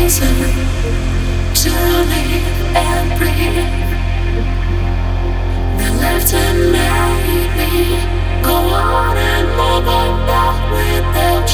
to live and breathe. They left and made me go on and move on back with them.